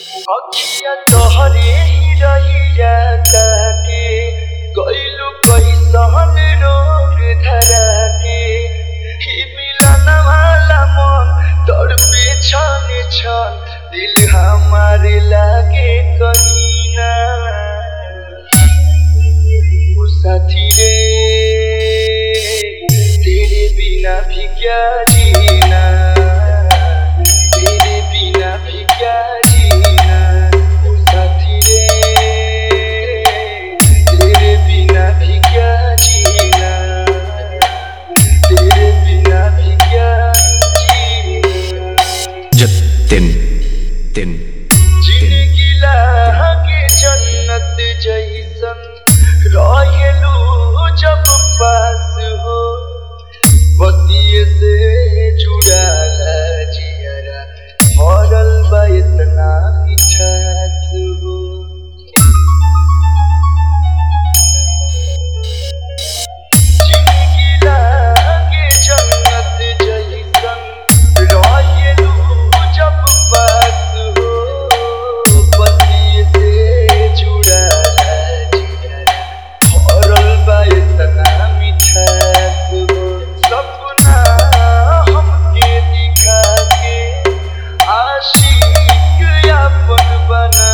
अखिया तोहरे हीरा हीरा ताके गइलु कैसन रोग धरा के ही मिलन वाला मन तड़पे छन छन दिल हमारे लागे कहीं ना ओ साथी रे तेरे बिना भी क्या जीना तेरे बिना भी क्या जीना ओ साथी रे तेरे बिना भी क्या जीना तेरे बिना भी क्या जीना जतिन तिन जिंदगी लागे जन्नत जैसन रहेलू जब पास हो बतिये से जुड़ाला जियरा भरल बा इतना मिठास हो जिंदगी लागे जन्नत जैसन रहेलू जब पास हो बतिये से जुड़ाला जियरा भरल बा इतना मिठास हो सपना हमके दिखा के आशिक अपन बना